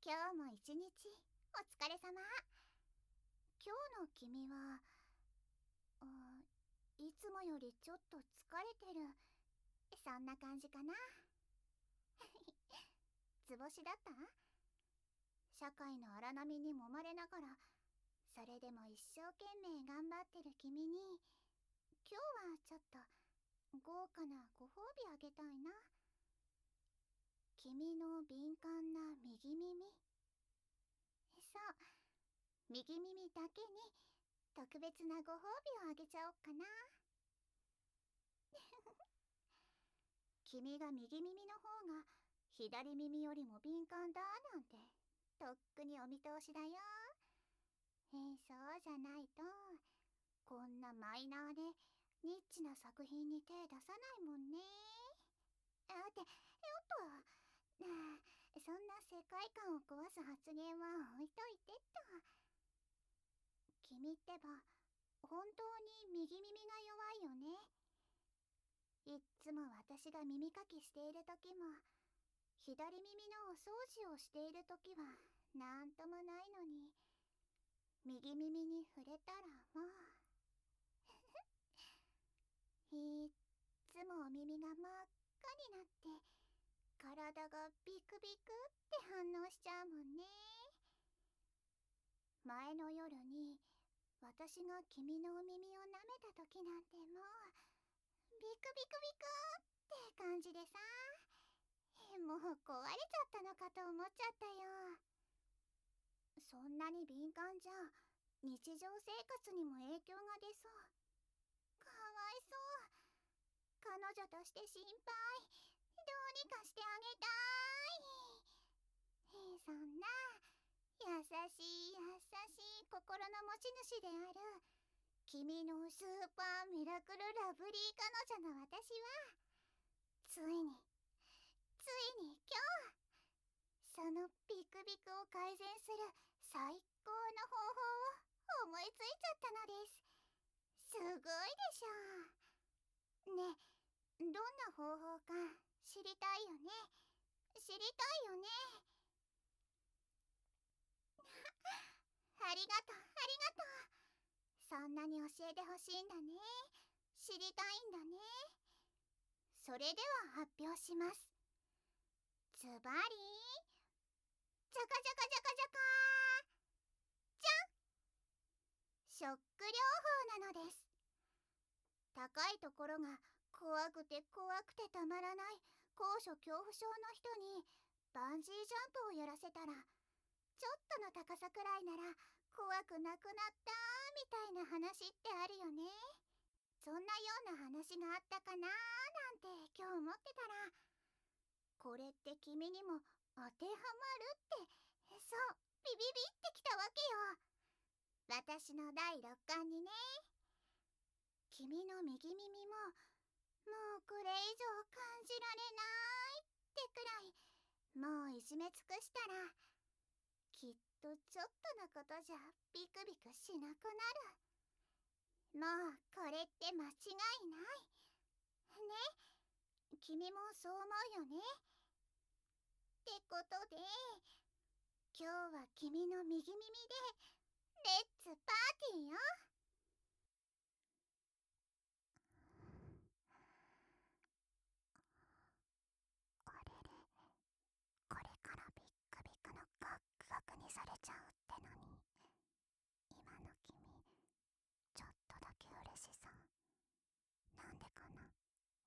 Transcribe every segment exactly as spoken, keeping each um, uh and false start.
今日も一日お疲れ様。今日の君はあいつもよりちょっと疲れてる、そんな感じかな。図星だった？社会の荒波に揉まれながらそれでも一生懸命頑張ってる君に今日はちょっと豪華なご褒美あげたいな。君の敏感な右耳、そう、右耳だけに特別なご褒美をあげちゃおっかな。君が右耳の方が左耳よりも敏感だなんてとっくにお見通しだよ。えー、そうじゃないとこんなマイナーでニッチな作品に手出さないもんね。あっておっと、なあ、そんな世界観を壊す発言は置いといてっと。君ってば本当に右耳が弱いよね。いっつも私が耳かきしている時も左耳のお掃除をしている時はなんともないのに、右耳に触れたらもういっつもお耳が真っ赤になって体がビクビクって反応しちゃうもんね。前の夜に私が君のお耳を舐めた時なんてもうビクビクビクって感じでさ、もう壊れちゃったのかと思っちゃったよ。そんなに敏感じゃ日常生活にも影響が出そう。かわいそう。彼女として心配。どうにかしてあげたい。そんな優しい優しい心の持ち主である君のスーパーミラクルラブリー彼女の私はついについに今日そのビクビクを改善する最高の方法を思いついちゃったのです。すごいでしょ。ねえ、どんな方法か知りたいよね。知りたいよね。ありがとうありがとう。そんなに教えてほしいんだね。知りたいんだね。それでは発表します。ズバリ、ジャカジャカジャカジャカじゃん、ショック療法なのです。高いところが怖くて怖くてたまらない高所恐怖症の人にバンジージャンプをやらせたら、ちょっとの高さくらいなら怖くなくなったみたいな話ってあるよね。そんなような話があったかなーなんて今日思ってたら、これって君にも当てはまるって、そう、ビビビってきたわけよ。私の第六感にね。君の右耳ももうこれ以上感じられないってくらいもういじめ尽くしたら、きっとちょっとのことじゃビクビクしなくなる。もうこれって間違いないね。君もそう思うよね。ってことで今日は君の右耳でレッツパーティーよ。あれれ、これからビックビックのガックガクにされちゃうってのに、今の君ちょっとだけ嬉しそう。なんでかな。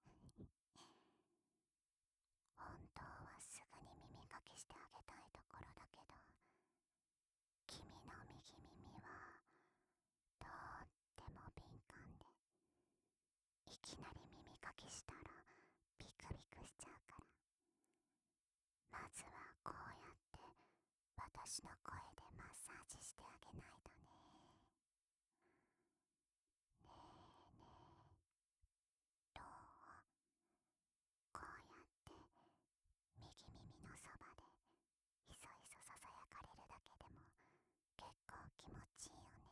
本当はすぐに耳かきしてあげたいところだけど、君の右耳はとっても敏感で、いきなり耳かきしたらビクビクしちゃうから、まずはこうやって私の声でマッサージしてあげないとね。ねえねえ、どう？こうやって右耳のそばでいそいそささやかれるだけでも結構気持ちいいよね。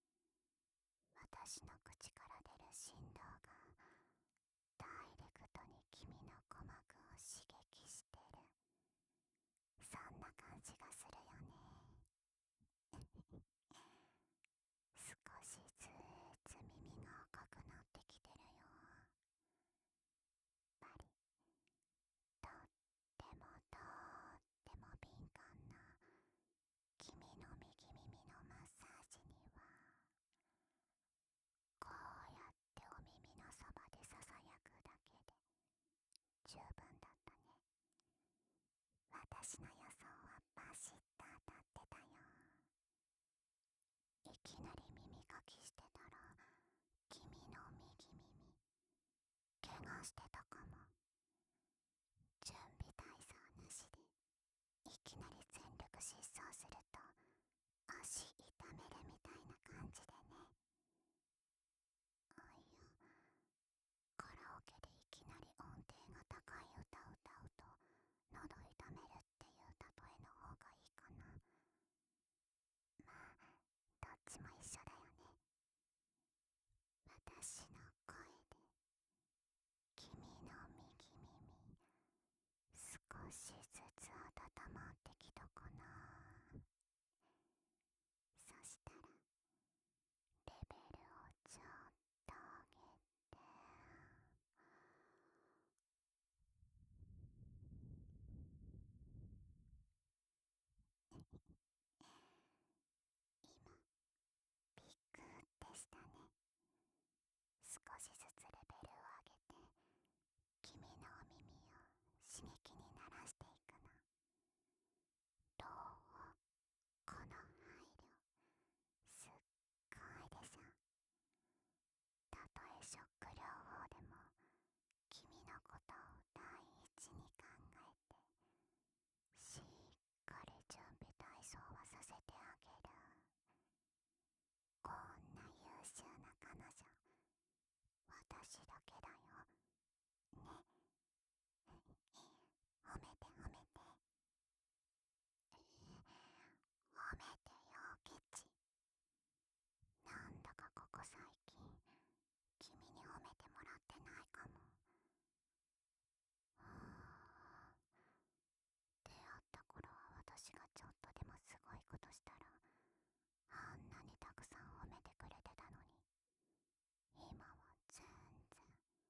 私の口から出る振動がダイレクトに君の鼓膜を刺激してる、そんな感じがする怪我してたかも。準備体操なしでいきなり全力疾走すると足痛めるみたいな感じでね。あいや、カラオケでいきなり音程が高い歌を歌うと喉痛めるっていう例えの方がいいかな。まあどっちも一緒だよね。私の声で君の右耳少しずつ温まってきたかな。そしたらレベルをちょっと上げて、今ビクってしたね。少しずつレベルを上げて君のお耳を刺激に慣らしていくの。どう？この配慮すっごいでしょ。たとえショック療法でも君のことを第一に考えてしっかり準備体操はさせてあげる。こんな優秀な彼女私だけだよね。褒めて褒めて。えー、褒めてよケチ。なんだかここ最近君に褒めてもらってないかも。はあ、出会った頃は私がちょっとでもすごいことしたらあんなにたくさん褒めてくれてたのに、今は全然。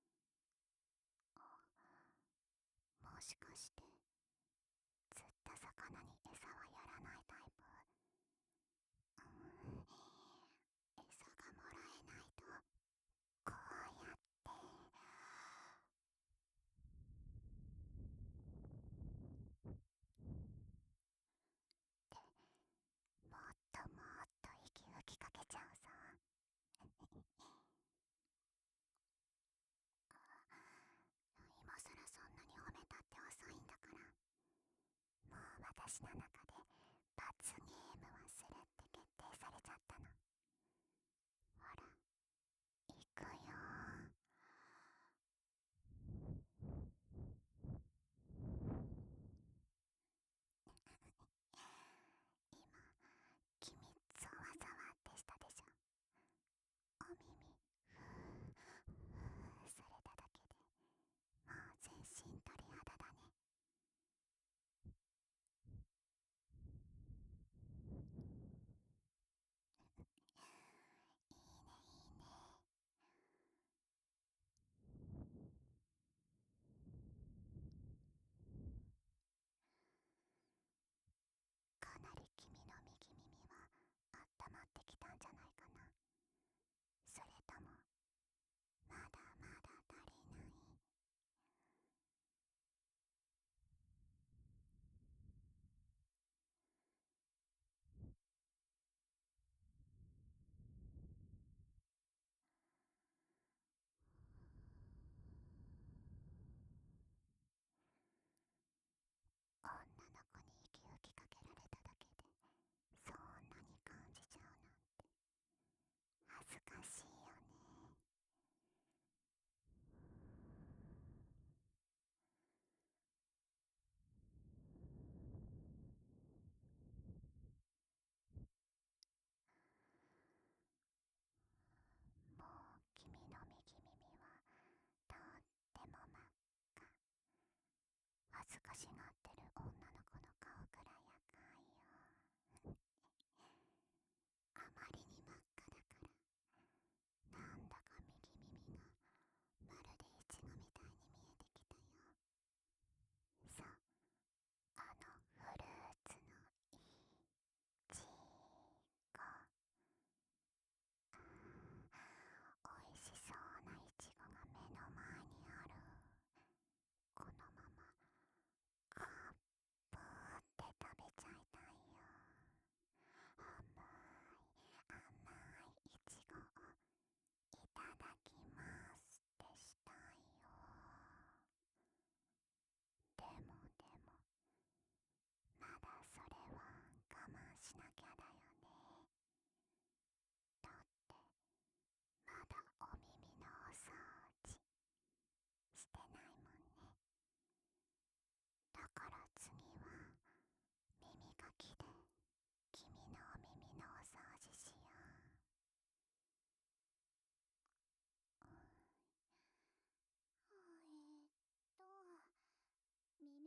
あ、もしかして釣った魚に餌はやらないタイプ？うーん、餌がもらえないとこうやってで、もっともっと息吹きかけちゃうさ。今さらそんなに褒めたって遅いんだから。もう私の中で罰ゲームはするって決定されちゃったの。ほら、行くよー。今君ゾワゾワってしたでしょ。お耳ふーふーされただけでもう全身鳥肌だね。いいねいいね。かなり君の右耳はあったまってきたんじゃないかな。それともまだまだ足りない？女の子に息吹きかけられただけでそんなに感じちゃうなんて恥ずかしいよね。もう君の右耳はとっても真っ赤。恥ずかしがってる女の子の顔くらい赤いよ。あまりに真っ赤だからなんだか右耳がまるでイチゴみたいに見えてきたよ。そう、あのフルーツのいちご。おいしそうないちごが目の前にある。このままカ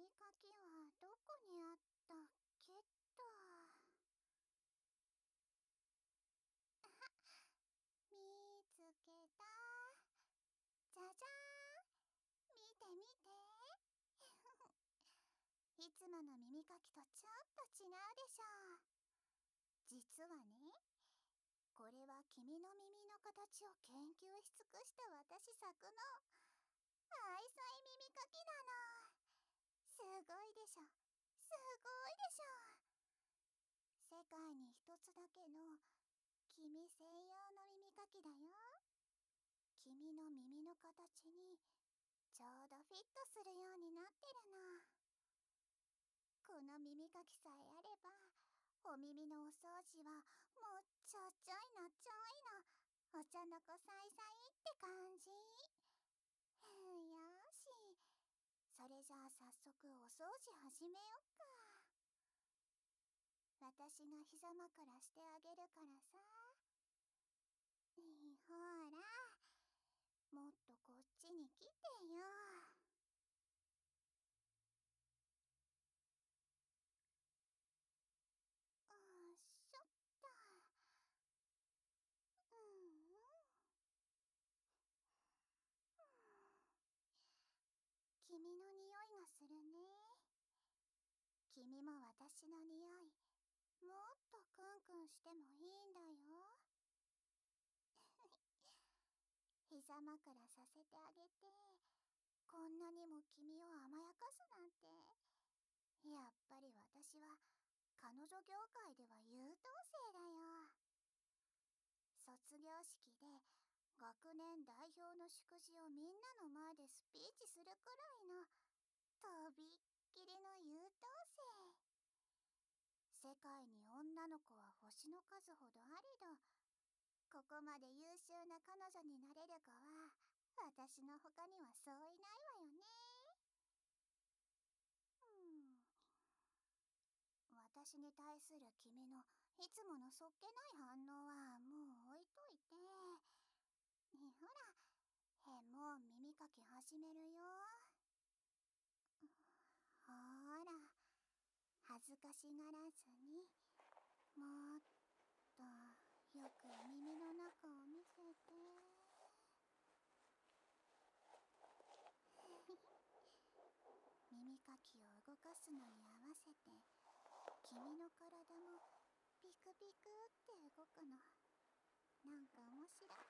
耳かきはどこにあったっけっと。あ、見つけた。じゃじゃーん、見て見て。いつもの耳かきとちょっと違うでしょう。実はね、これは君の耳の形を研究し尽くした私作の愛妻耳かきなの。すごいでしょ、すごいでしょ。世界に一つだけの君専用の耳かきだよ。君の耳の形にちょうどフィットするようになってるの。この耳かきさえあれば、お耳のお掃除はもうちょちょいのちょいのお茶の子さいさいって感じ。よし、それじゃあ早速お掃除始めよっか。私が膝枕してあげるからさ。ほら、もっとこっちに来てよ。よいしょっと。うんうん。君の匂いがするね。君も私の匂い、もっとクンクンしてもいいんだよ。膝枕させてあげて、こんなにも君を甘やかすなんて。やっぱり私は彼女業界では優等生だよ。卒業式で学年代表の祝辞をみんなの前でスピーチするくらいのとびっきりの優等生。世界に女の子は星の数ほどあれど、ここまで優秀な彼女になれる子は私の他にはそういないわよね。うん、私に対する君のいつものそっけない反応はもう置いといて、ほら、へもう耳かき始めるよ。ほーら、恥ずかしがらずに、もっとよく耳の中を見せて。耳かきを動かすのに合わせて、君の体もピクピクって動くの。なんか面白いね。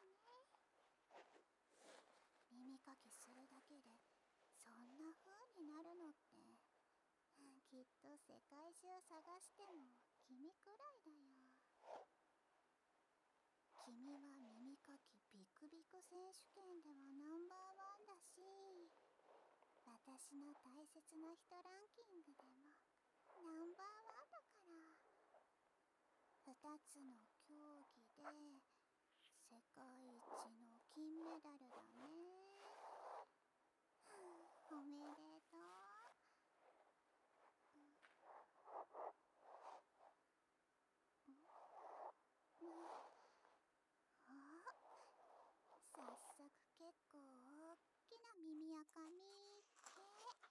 耳かきするだけでそんな風になるのって、きっと世界中探しても君くらいだよ。君は耳かきビクビク選手権ではナンバーワンだし、私の大切な人ランキングでもナンバーワンだから。二つの競技で世界一の金メダルだね。おめでとう。早速結構大きな耳垢みっけ。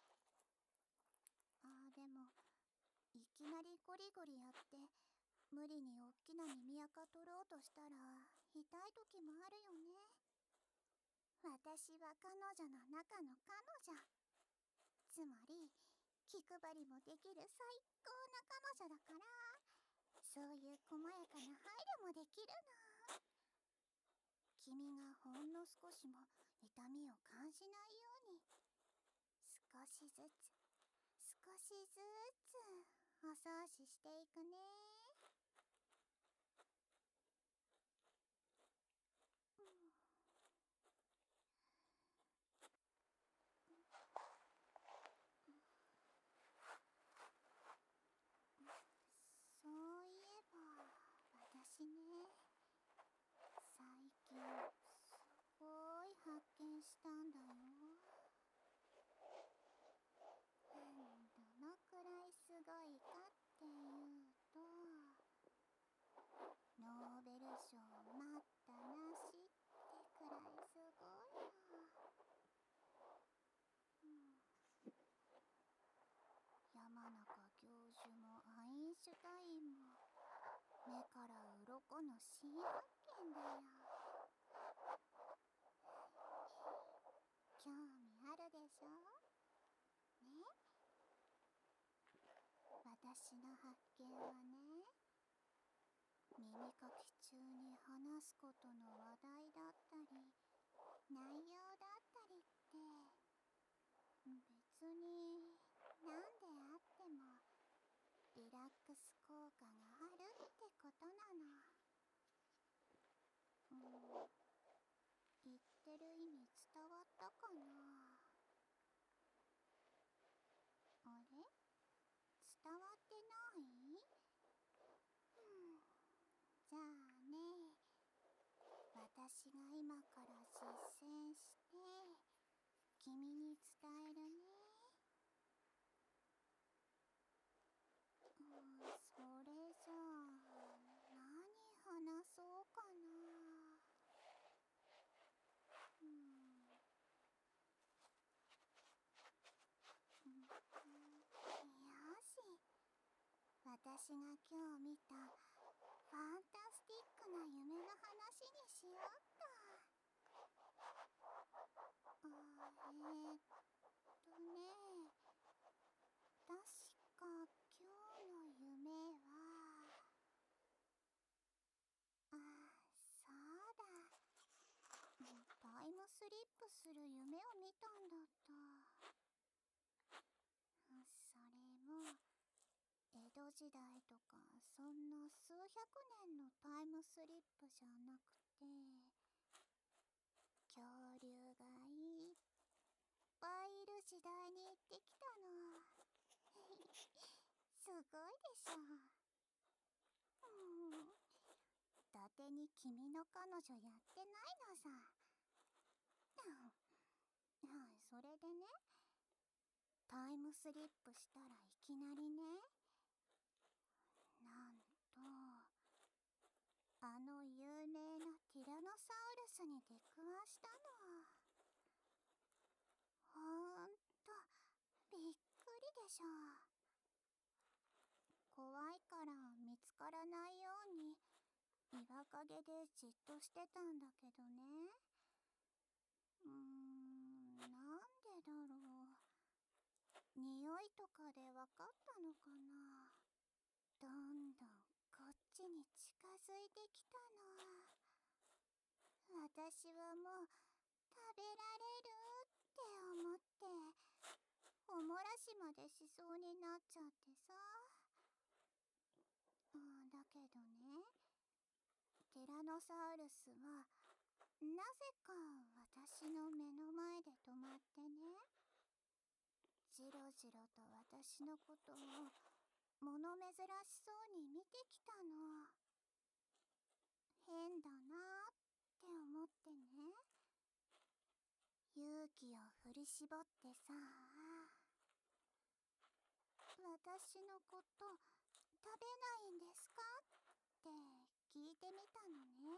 あーでもいきなりゴリゴリやって無理に大きな耳垢取ろうとしたら痛い時もあるよね。私は彼女の中の彼女、つまり気配りもできる最高な彼女だから、そういう細やかな配慮もできるの。君がほんの少しも痛みを感じないように、少しずつ少しずつお掃除していくね。うん、そういえば私ね、最近すごい発見したんだよ。どのくらいすごいかっていうと、ノーベル賞待ったなしってくらいすごいの。うん、 シュタインも目から鱗の新発見だよ。興味あるでしょね。私の発見はね、耳かき中に話すことの話題だったり内容だったりって別に何であってもリラックス効果があるってことなの。うん、言ってる意味伝わったかな。あれ、伝わってない？うん、じゃあね、私が今から実践して君に伝えるね。うん、それじゃあ何話そうかな。うん、うん、よし、私が今日見たファンタスティックな夢の話にしよっと。あえー、っとね、確か今日の夢は、あ、そうだ、タイムスリップする夢を見たんだった。それも江戸時代とかそんな数百年のタイムスリップじゃなくて、恐竜がいっぱいいる時代に行ってきたの。すごいでしょ。うん、伊達に君の彼女やってないのさ。うん、それでね、タイムスリップしたらいきなりね、なんとあの有名なティラノサウルスに出くわしたの。ほんとびっくりでしょ。怖いから見つからないように岩陰でじっとしてたんだけどね。うーん、なんでだろう。匂いとかでわかったのかな。どんどんこっちに近づいてきたの。私はもう食べられるって思っておもらしまでしそうになっちゃってさ。うん、だけどね、ティラノサウルスはなぜか私の目の前で止まってね、じろじろと私のことを物珍しそうに見てきたの。変だなって思ってね、勇気を振り絞ってさ、私のこと食べないんですかって聞いてみたのね。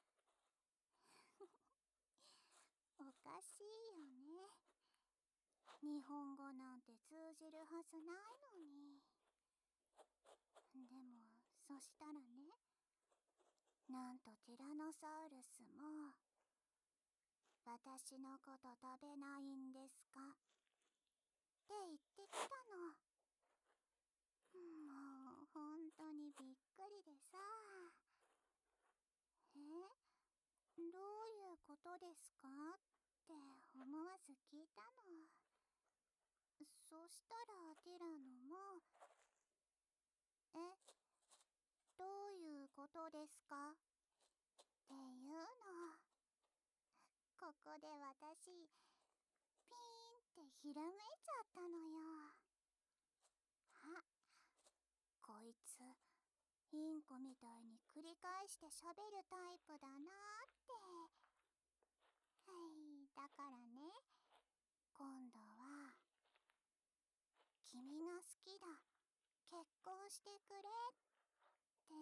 おかしいよね。日本語なんて通じるはずないのに。でもそしたらね、なんとティラノサウルスも私のこと食べないんですかって言ってきたの。もう本当にびっくりでさ。え、どういうことですかって思わず聞いたの。そしたらティラノも、え、どういうことですかって言うの。ここで私ピーンってひらめいちゃったのよ。あ、こいつインコみたいに繰り返して喋るタイプだなーって。はい、だからね、今度は君が好きだ、結婚してくれって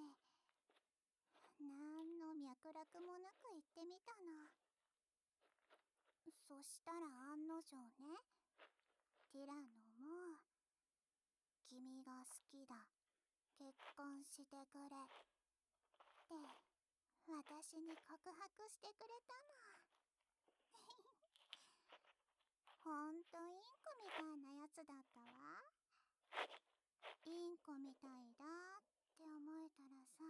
なんの脈絡もなく言ってみたの。そしたら案の定ね、ティラノも君が好きだ、 結婚してくれって私に告白してくれたの。ほんとインコみたいなやつだったわ。インコみたいだって思えたらさ、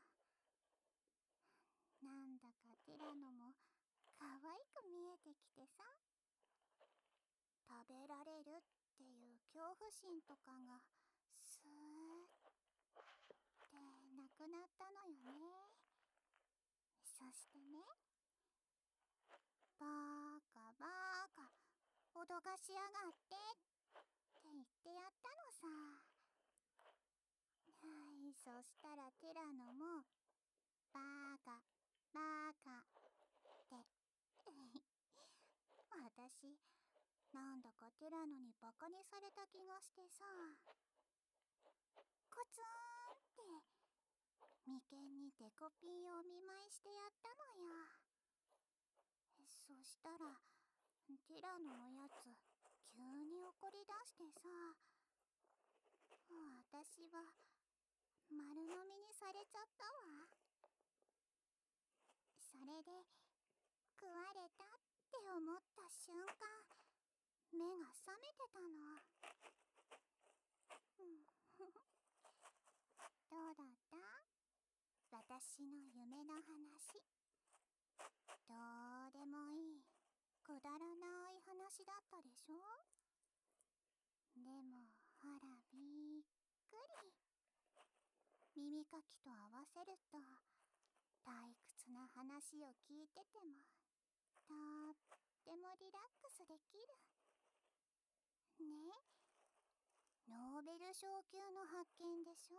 なんだかティラノも可愛く見えてきてさ、食べられるっていう恐怖心とかがスーってなくなったのよね。そしてね、バーカバーカ脅かしやがってって言ってやったのさ。はい、そしたらティラノもバーカバーカって私なんだかティラノにバカにされた気がしてさ、コツーンって眉間にデコピンをお見舞いしてやったのよ。そしたらティラノのやつ急に怒り出してさ、私は丸飲みにされちゃったわ。それで食われたって思った瞬間、目が覚めてたの。どうだった？私の夢の話。どうでもいいくだらない話だったでしょ？でもほらびっくり。耳かきと合わせると退屈な話を聞いててもとってもリラックスできるね。ノーベル賞級の発見でしょ。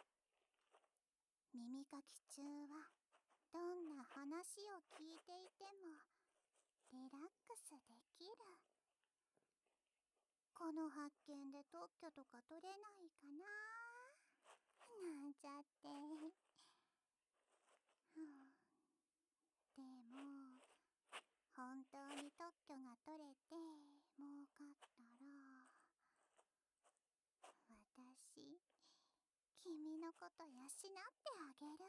耳かき中はどんな話を聞いていてもリラックスできる。この発見で特許とか取れないかななんちゃって。でも本当に特許が取れて儲かったら、私君のこと養ってあげる。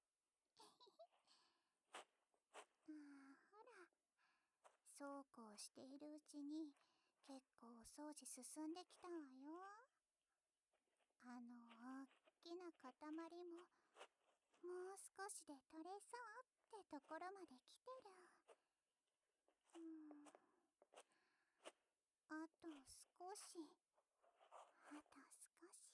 ああ、ほら、そうこうしているうちに結構お掃除進んできたわよ。あの大きな塊ももう少しで取れそうってところまで来てる。うん、あと少し、あと少し。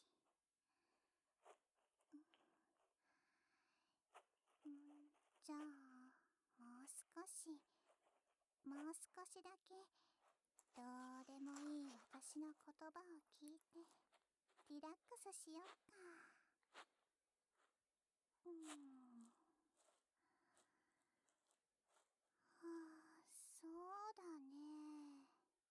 うん、じゃあもう少しもう少しだけどうでもいい私の言葉を聞いてリラックスしよっか。うん、はあ、そうだね。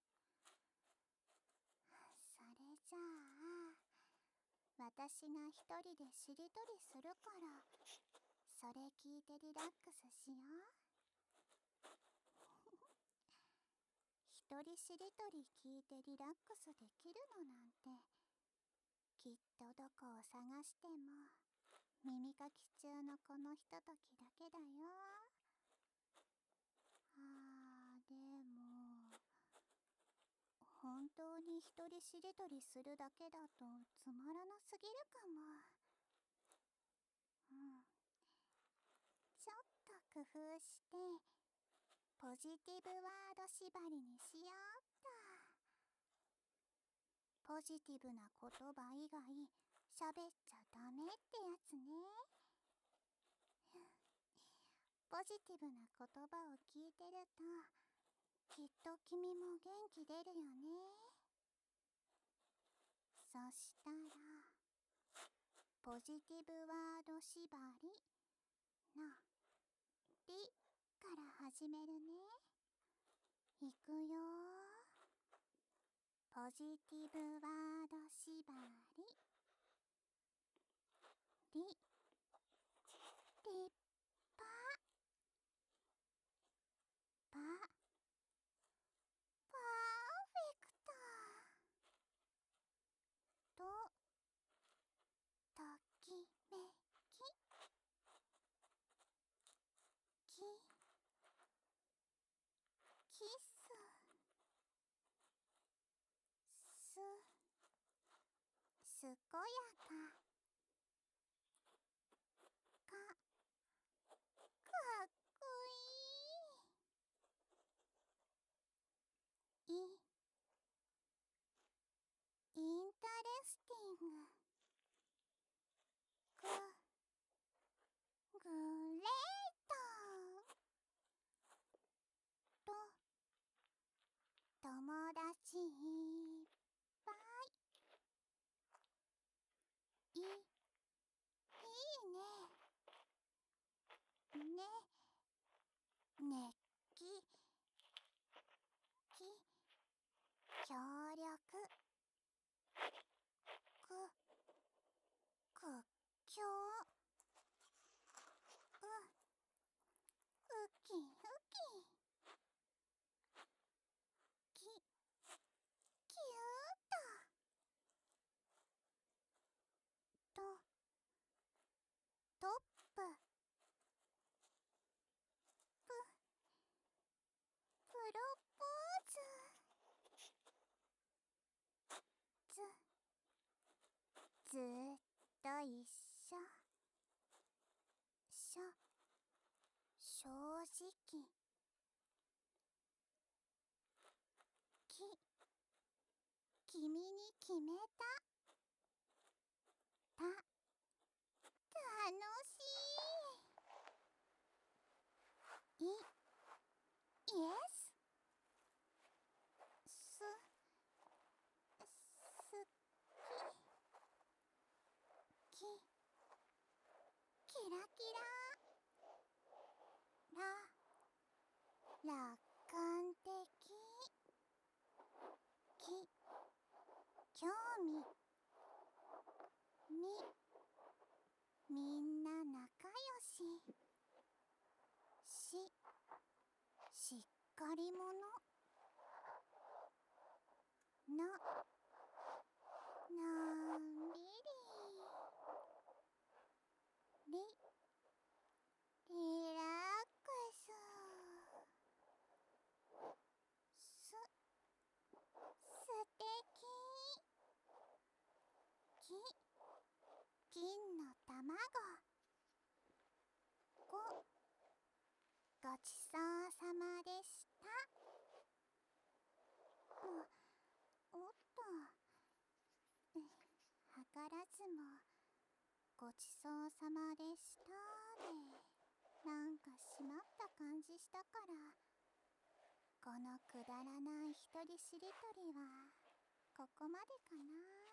それじゃあ私が一人でしりとりするからそれ聞いてリラックスしよう。一人しりとり聞いてリラックスできるのなんてきっとどこを探しても耳かき中のこのひとときだけだよ。あー、でも本当に一人しりとりするだけだとつまらなすぎるかも。うん、ちょっと工夫してポジティブワード縛りにしようっと。ポジティブな言葉以外喋っちゃダメってやつね。ポジティブな言葉を聞いてるときっと君も元気出るよね。そしたらポジティブワード縛りの「り」から始めるね。いくよ。ポジティブワード縛り。り。立派。ぱ。パーフェクト。と。 キス、す、すこやか、か、かっこいい。い、インタレスティング、グ、グレートと、友達いっぱい、い、いいね。ね、熱気、き、協力、く、屈強、う、ウキウキ、き、キュート、と、トップ、プ、プロポーズ、ず、ずーっと一緒、しょ、正直、き、君に決めた、た、楽しい、い、イエス、す、すき、き、キラキラ、ら、楽観的、き、興味、み、みんな仲良し、し、しっかり者、な、のんびり、り、リラックス、す、すてき、き、金の卵、ご、ごちそうさまでした。お、おっと、図らずもごちそうさまでしたでなんかしまった感じしたから、このくだらない一人しりとりはここまでかな。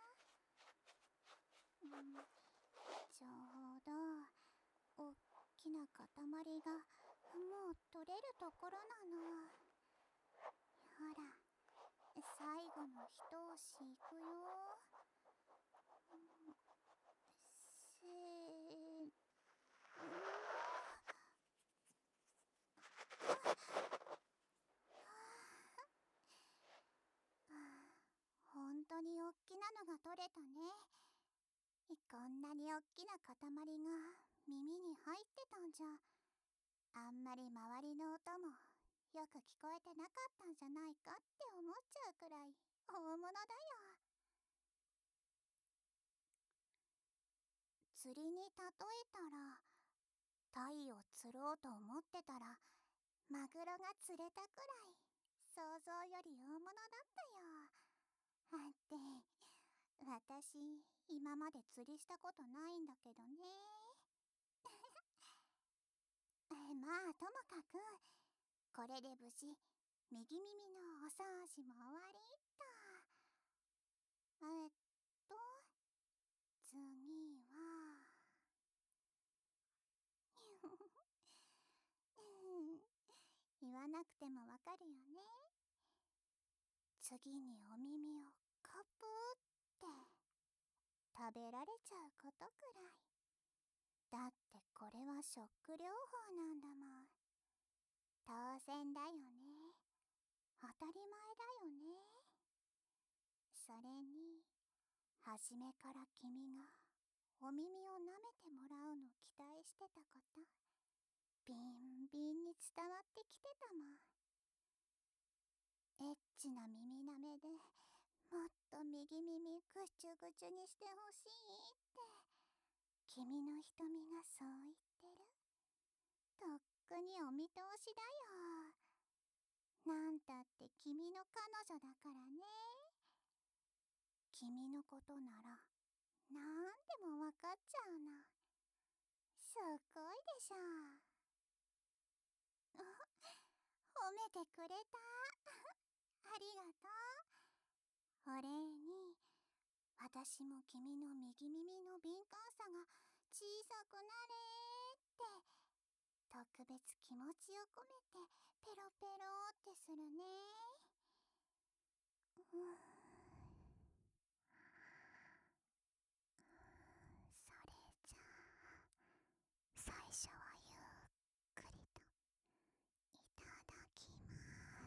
うん、ちょうどおっきな塊がもう取れるところなの。ほら、最後の一押しいくよ。せーの。本当におっきなのが取れたね。こんなにおっきな塊が耳に入ってたんじゃ、あんまり周りの音もよく聞こえてなかったんじゃないかって思っちゃうくらい大物だよ。釣りに例えたら、タイを釣ろうと思ってたらマグロが釣れたくらい想像より大物だったよ。って私今まで釣りしたことないんだけどね。まあともかくこれで無事右耳のお掃除も終わりっと。えっと次は言わなくてもわかるよね。次にお耳をカプって食べられちゃうことくらい。だってこれはショック療法なんだもん。当然だよね。当たり前だよね。それに初めから君がお耳を舐めてもらうの期待してたことビンビンに伝わってきてたもん。 エッチな耳なめでもっと右耳ぐちゅぐちゅにしてほしいって君の瞳がそう言ってる。とっくにお見通しだよ。なんたって君の彼女だからね。君のことならなんでもわかっちゃうの。すっごいでしょ。褒めてくれた。ありがとう。お礼に私も君の右耳の敏感さが小さくなれって特別気持ちを込めてペロペロってするね。うん、それじゃあ最初はゆっくりといただきます。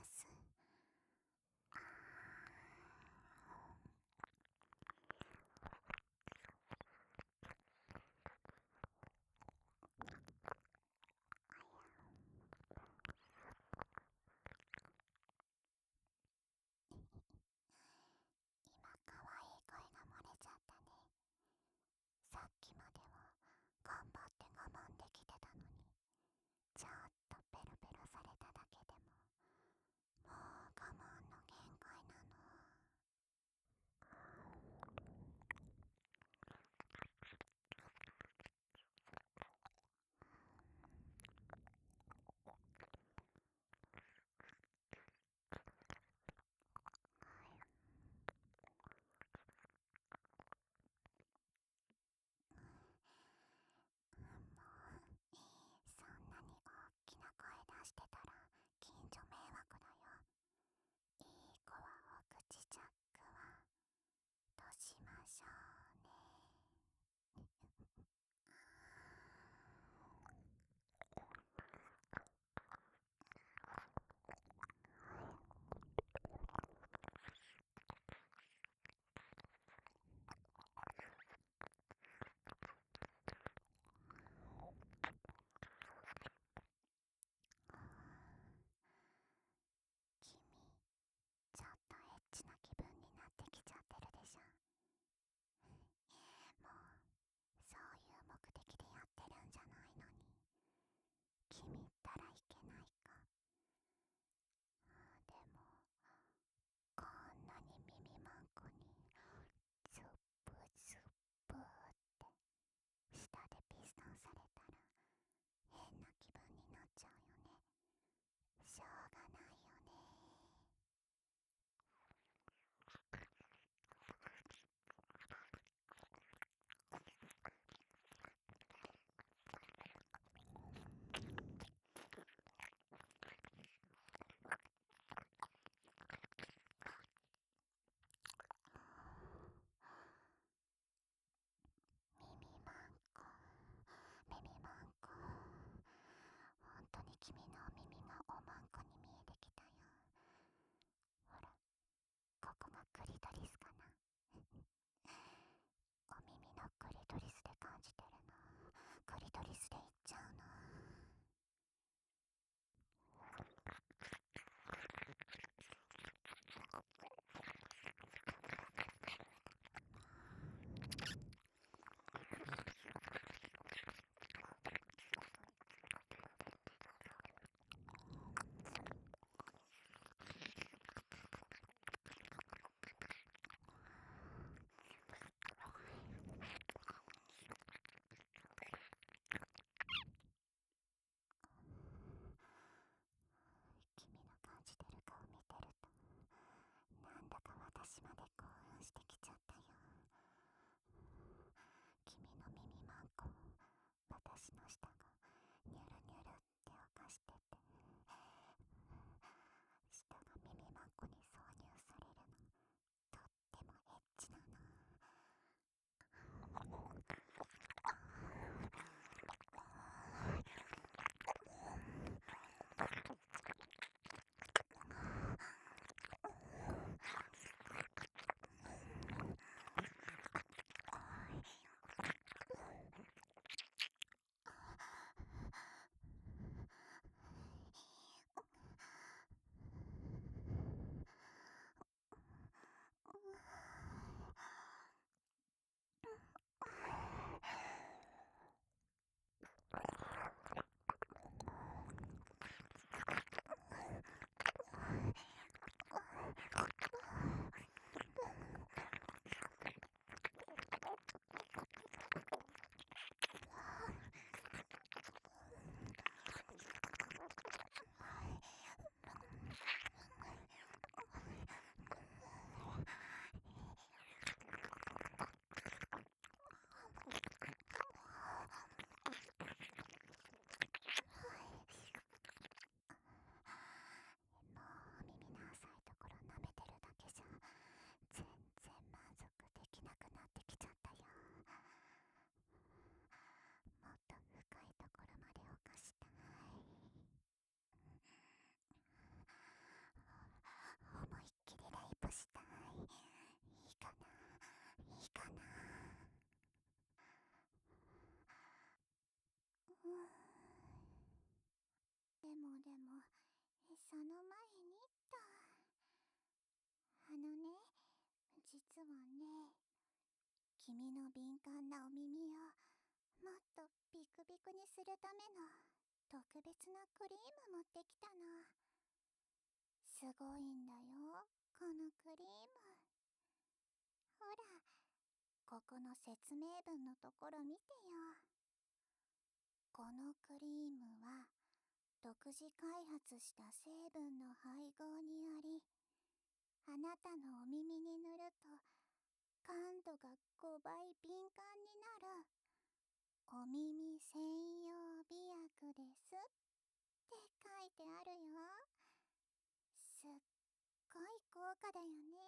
その前にっと。あのね、実はね、君の敏感なお耳をもっとビクビクにするための特別なクリーム持ってきたの。すごいんだよ、このクリーム。ほら、ここの説明文のところ見てよ。このクリームは独自開発した成分の配合により、あなたのお耳に塗ると感度がごばい敏感になるお耳専用美薬ですって書いてあるよ。すっごい高価だよね。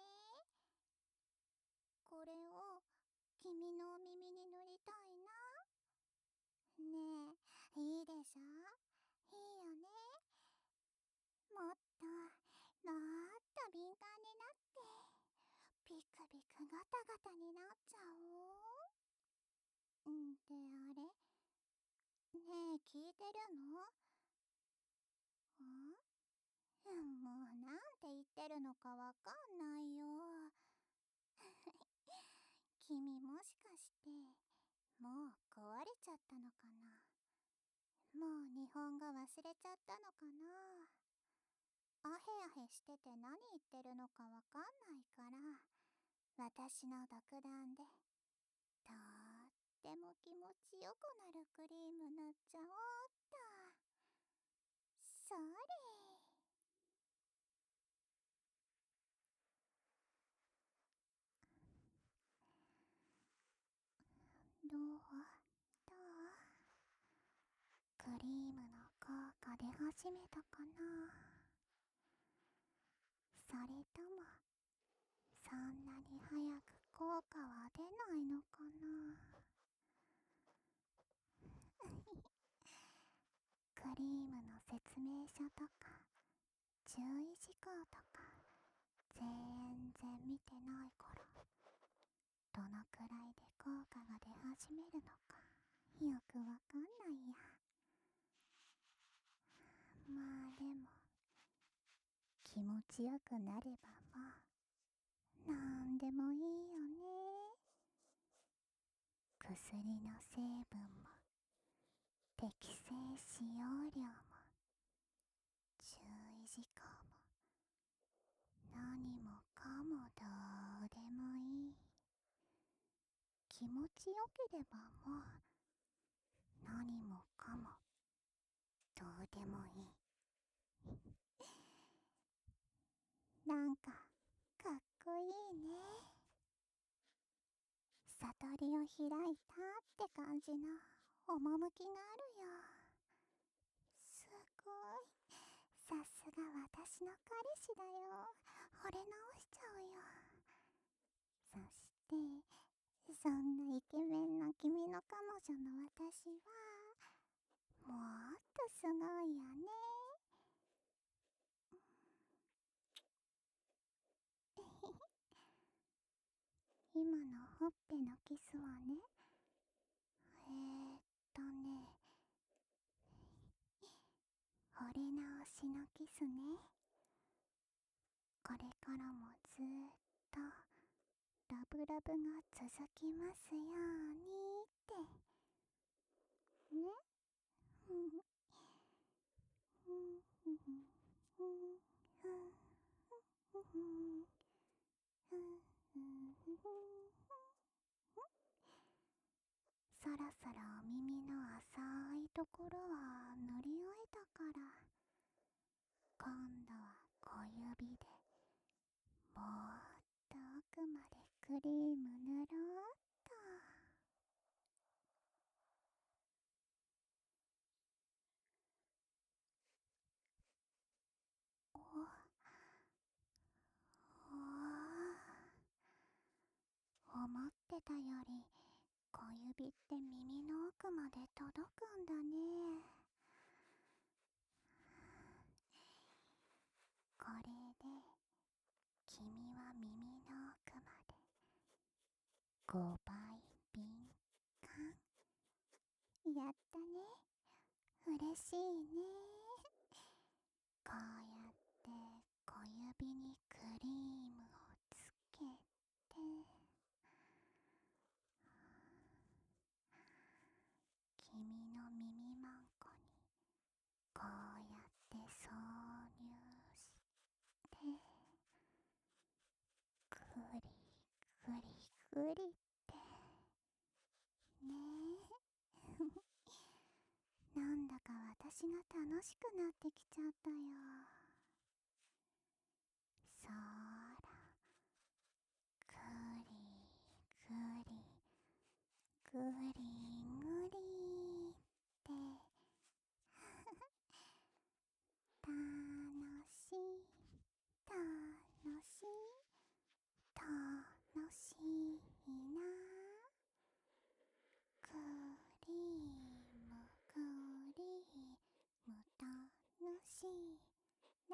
これを君のお耳に塗りたいな。ねえ、いいでしょ？いいよね。もっともっと敏感になってビクビクガタガタになっちゃおう。んで、あれ、ねえ、聞いてるの？ん？もうなんて言ってるのかわかんないよ。君もしかしてもう壊れちゃったのかな。もう日本語忘れちゃったのかな。アヘアヘしてて何言ってるのかわかんないから、私の独断でとっても気持ちよくなるクリーム塗っちゃおうっと。それ。どう？どう？クリームの効果出始めたかな。それともそんなに早く効果は出ないのかな。クリームの説明書とか注意事項とか全然見てないから、どのくらいで効果が出始めるのかよくわかんないや。まあでも気持ちよくなればもうなんでもいいよね。薬の成分も適正使用量も注意事項も何もかもどうでもいい。気持ちよければもう何もかもどうでもいい。なんかかっこいいね。悟りを開いたって感じの趣があるよ。すごい。さすが私の彼氏だよ。惚れ直しちゃうよ。そしてそんなイケメンな君の彼女の私はもっとすごいよね。今のほっぺのキスはね、えーっとね、惚れ直しのキスね。これからもずーっとラブラブが続きますようにってね。そろそろお耳の浅いところは塗り終えたから、今度は小指でもっと奥までクリーム塗ろうっと。おお、思ってたより小指って耳の奥まで届くんだね。これで君は耳の奥までごばい敏感。やったね。嬉しいね。こうやっ指にクリームをつけて、君の耳まんこにこうやって挿入して、くりくりくりってねえなんだか私が楽しくなってきちゃったよ。そーら、くりくりぐりぐりって楽しい楽しい楽しいな。クリームクリーム楽しいな。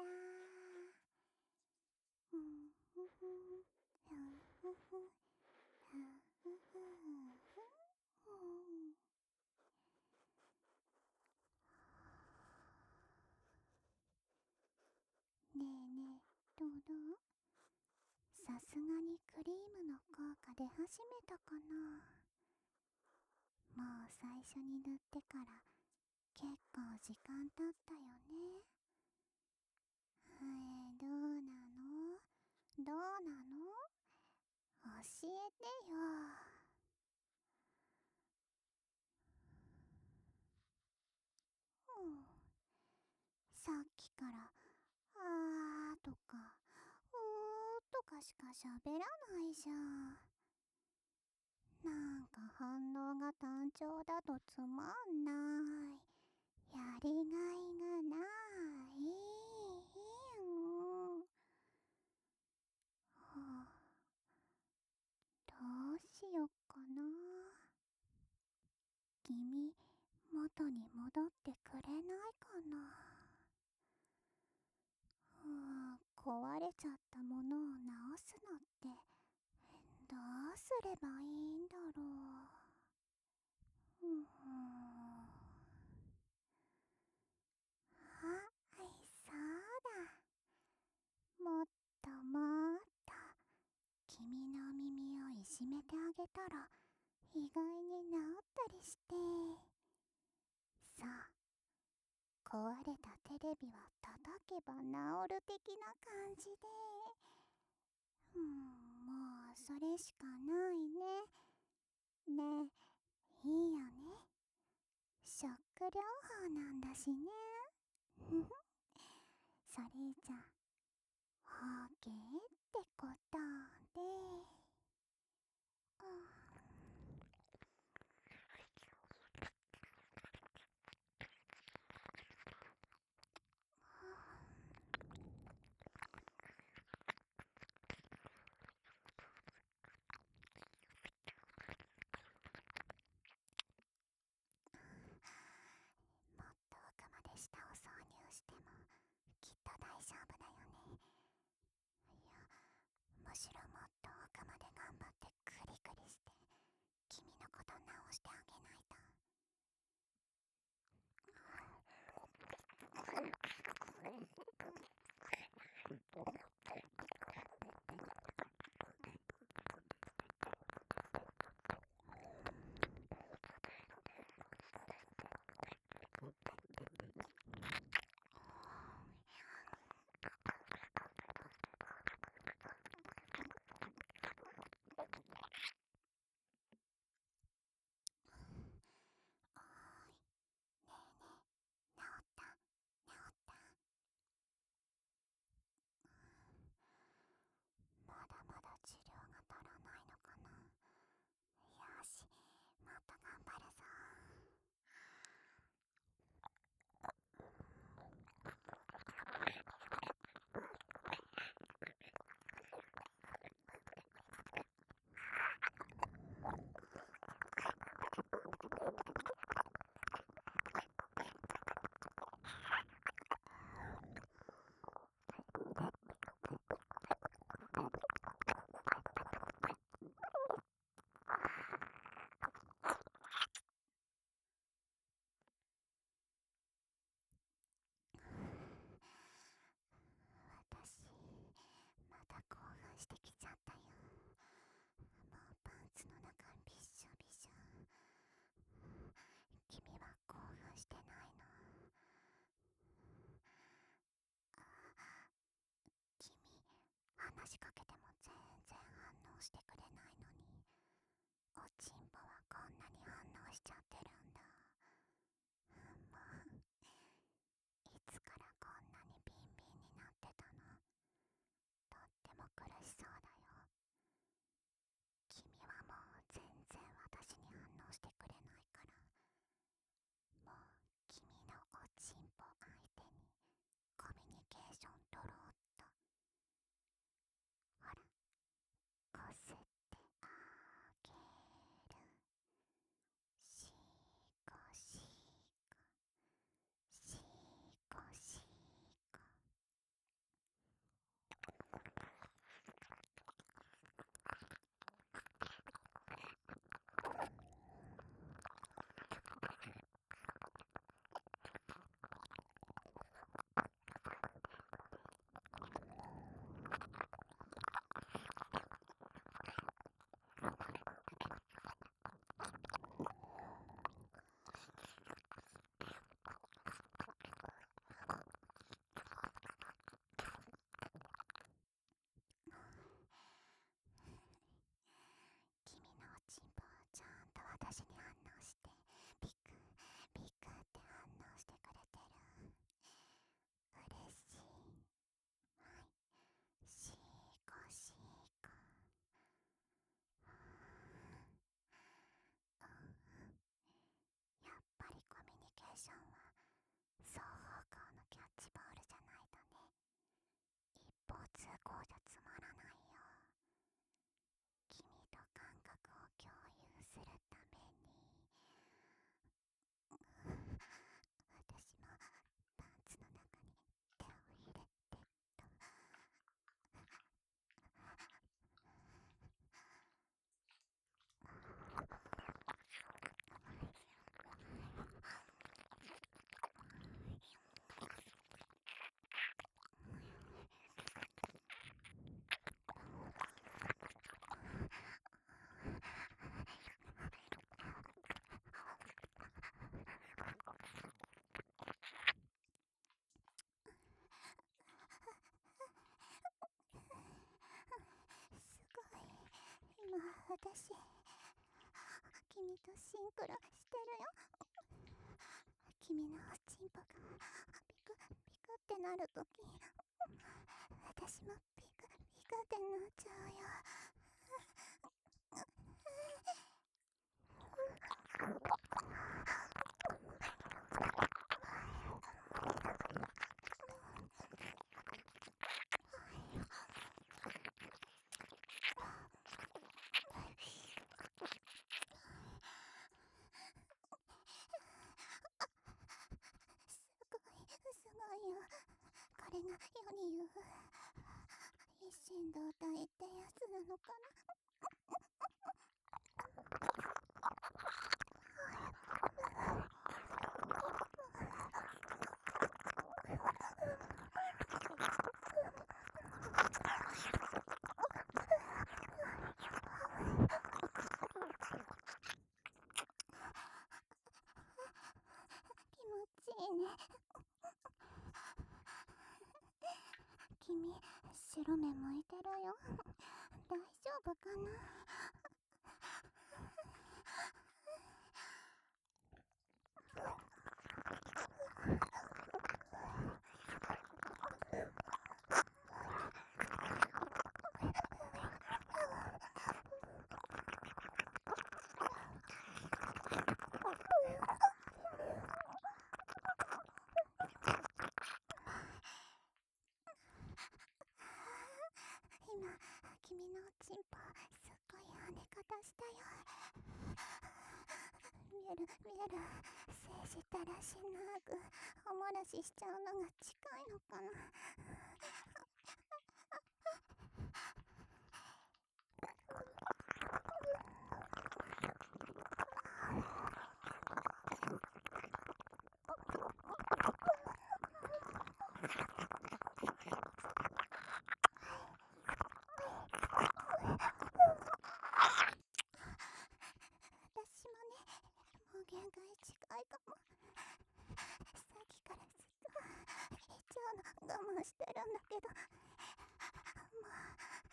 うんふふふふふふふふねえねえ、どうどう？さすがにクリームの効果出始めたかな。もう最初に塗ってから結構時間経ったよね。えー、どうなのどうなの教えてよ。うん、さっきからあーとかうーとかしか喋らないじゃん。なんか反応が単調だとつまんない。やりがいがない。うん。はあ、どうしよっかな。君、元に戻ってくれないかな。うん、壊れちゃったものを直すのってどうすればいいんだろう。うん。あ、はい、そうだ。もっともっと君の耳をいじめてあげたら意外に治ったりして。さあ、壊れたテレビは叩けば治る的な感じで。うん、もうそれしかないね。ねえ、いいよね。ショック療法なんだしね。それじゃ、オーケーってことで。うんもっと奥まで舌を挿入してもきっと大丈夫だよね。いや、むしろもっと奥まで頑張ってクリクリして君のこと直してあげないと。おーい、ねえねえ、治った治った。まだまだ治療が足らないのかな。よし、もっと頑張るぞ。 話しかけても全然反応してくれないのに、おちんぽはこんなに反応しちゃってるんだ。もういつからこんなにビンビンになってたの？とっても苦しそうだよ。君はもう全然私に反応してくれないから、もう君のおちんぽ相手にコミュニケーション取ろうっと。ほら、こすってあげる。しーこしーこ、しーこしーこ。君のおちんぽはちゃんと私に反応して、ピクピクって反応してくれてる。嬉しい。はい、しーこしーこ。うん、やっぱりコミュニケーションは双方向のキャッチボールじゃないとね。一方通行じゃつまらないよ。君と感覚を共有するために、私もパンツの中に手を入れてと。すごい。今私君とシンクロしてるよ。君のおちんぽがピクピクってなるとき、私もピクピクってなっちゃうよ。すごいすごいよ。これが世に言う一心同体ってやつなのかな。気持ちいいね。君、白目向いてるよ。大丈夫かな。今、君のおちんぽすっごい跳ね方したよ。見える見える。精子たらしなくおもらししちゃうのが近いのかな。私もね、もう限界近いかも。さっきからずっと言っちゃうの我慢してるんだけど、も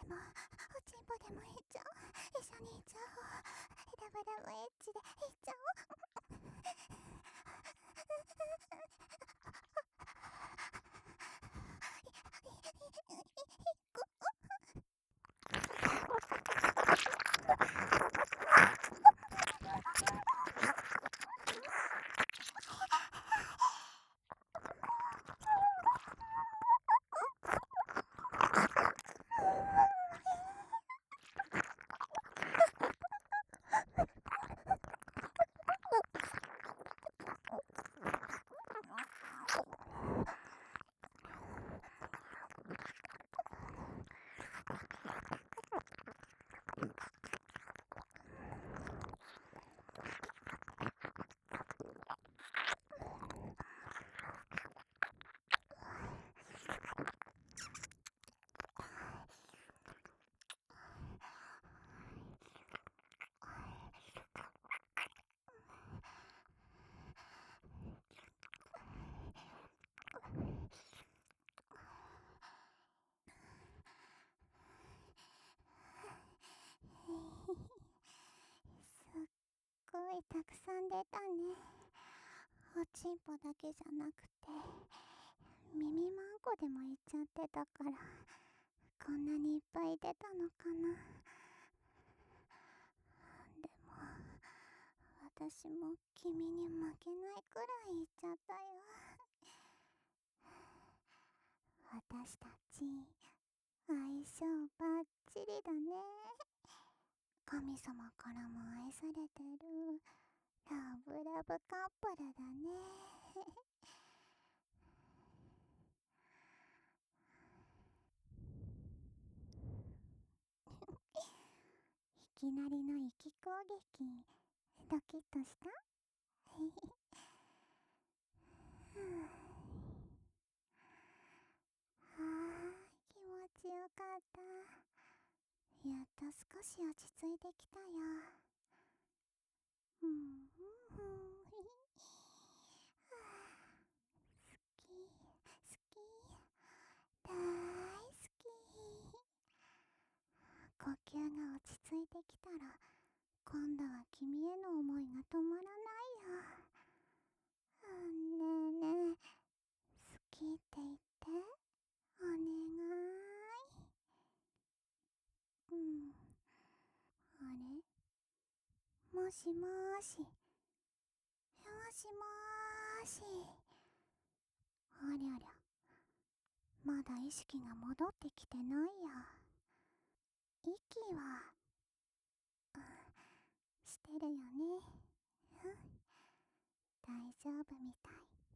もおちんぽでもいっちゃおう。一緒にいっちゃおう。ラブラブエッチでいっちゃおう。すっごいたくさん出たね。おちんぽだけじゃなくて耳まんこでもいっちゃってたから、こんなにいっぱい出たのかな。でも私も君に負けないくらいいっちゃったよ。私たち相性バッチリだね。神様からも愛されてるラブラブカップルだね。いきなりの息攻撃、ドキッとした？あー、気持ちよかった。やっと少し落ち着いてきたよ。うんうんうん好き好き大好き。呼吸が落ち着いてきたら、今度は君への思いが止まらないよ。あねえねえ、好きって言って、お願い。うん、あれ、もしもーし、もしもーし。ありゃりゃ、まだ意識が戻ってきてないや。息は、うん、してるよね。うん、大丈夫みたい。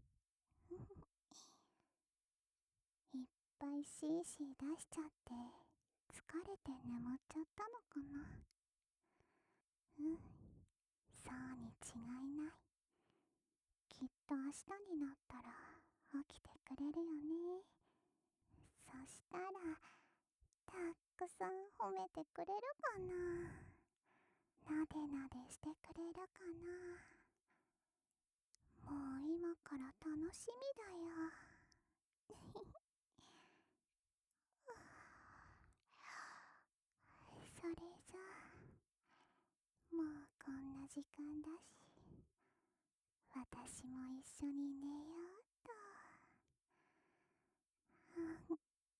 いっぱいシーシー出しちゃって疲れて眠っちゃったのかな。うん、そうに違いない。きっと明日になったら起きてくれるよね。そしたらたくさん褒めてくれるかな。なでなでしてくれるかな。もう今から楽しみだよ。それじゃあ、もうこんな時間だし、私も一緒に寝ようっと。うん、よ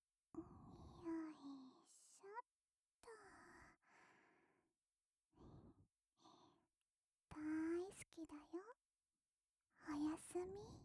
いしょっと。大好きだよ。おやすみ。